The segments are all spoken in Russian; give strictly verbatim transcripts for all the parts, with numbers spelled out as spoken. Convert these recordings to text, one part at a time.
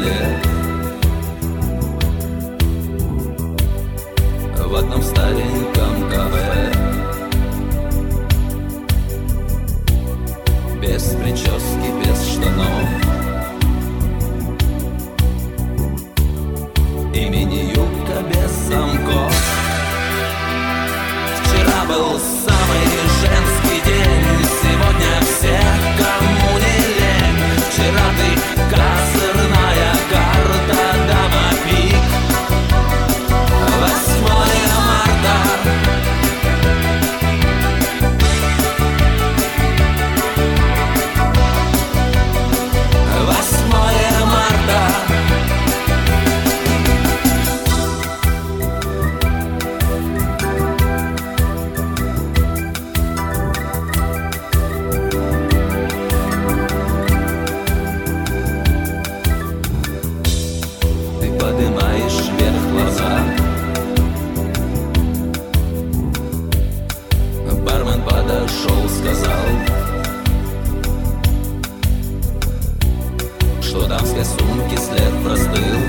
лет. В одном стареньком кафе, без прически, без штанов, и мини-юбка без замков. Вчера был самый женский день, сегодня все, кому не лень. Вчера ты козырная карта, дама пик. Восьмое марта. Восьмое марта. Поднимаешь вверх глаза, бармен подошел, сказал, что дамской сумки след простыл.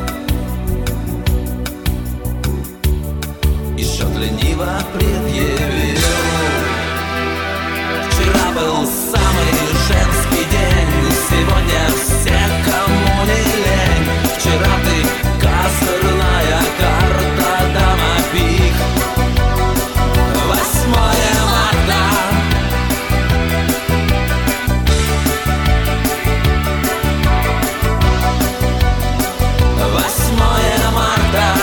И счет лениво предъявил. Вчера был самый женский день, сегодня все, кому не лень. Вчера ты козырная карта, дама пик. Восьмое марта. Восьмое марта.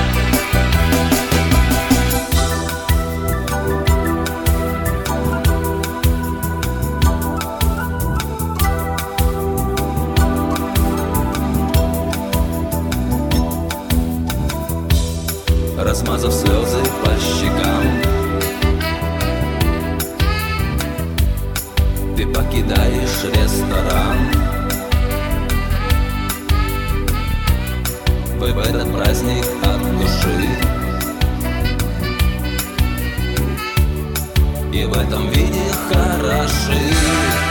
Размазав слезы по щекам, ты покидаешь ресторан. Вы в этот праздник от души, и в этом виде хороши.